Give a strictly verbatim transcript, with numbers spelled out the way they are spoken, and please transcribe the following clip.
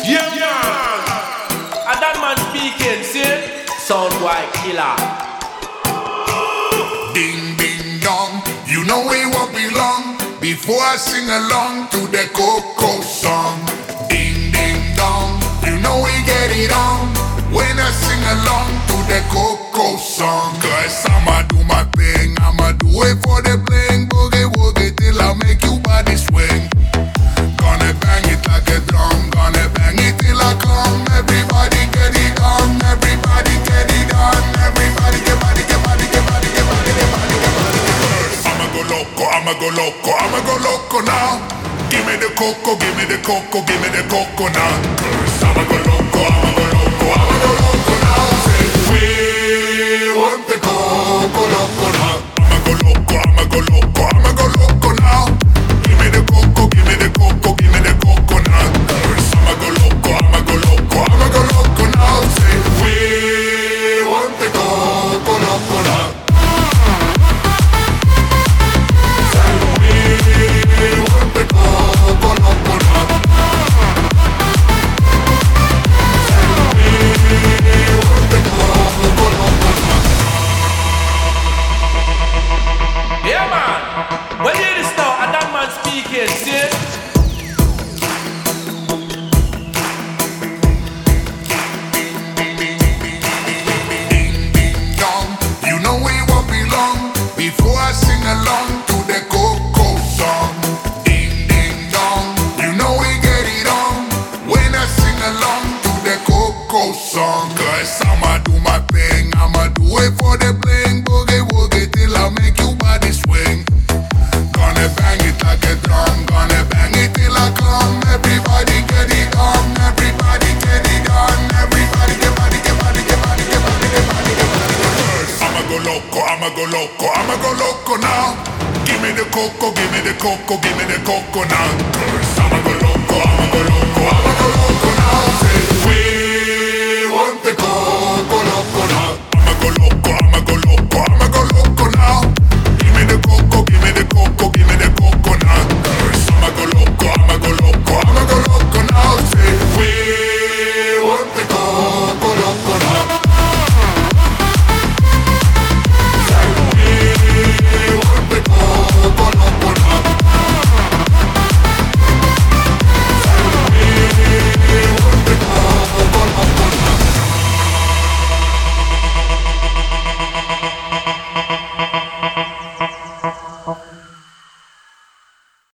Yeah, man. And that man speaking, see? Sound white killer. Ding, ding, dong. You know we won't be long before I sing along to the Coco song. Ding, ding, dong. You know we get it on when I sing along to the Coco song. Cause I'ma do my thing, I'ma do it for the bling. Boogie, woogie till I make you body swing. Gonna bang it like a drum, gonna bang it till I come. Everybody get it on, everybody get it on. Everybody get body, get body, get body, get body, get body, get body. I'ma go loco, I'ma go loco, I'ma go loco now. Give me the coco, give me the coco, give me the coco now. I'ma go loco, I'ma go loco, I'ma go loco now. Say we want the coco loco now. I'ma go loco, I'ma go loco, I'ma go loco now. Give me the coco, give me the coco, give me the coco now. I'ma go loco, I'ma go loco, I'ma go loco now. Say we want the coco loco now. Say we want the coco loco now. Yeah, man. When you hear this now, and that man speaking, see? You know we won't be long before I sing along to the Coco song. Ding ding dong, you know we get it on when I sing along to the Coco song. Cause I'ma do my thing, I'ma do it for the bling. Boogie woogie till I make you body swing. Gonna bang it like a drum, gonna bang it till I come. Everybody get it on, everybody get it on. Everybody get body, get body, get body, get body, get body, get body. I'ma go loco, I'ma go loco, I'ma go loco now. Give me the coco, give me the coco, give me the coco now. I'ma go loco, I'ma go loco, I'ma go loco.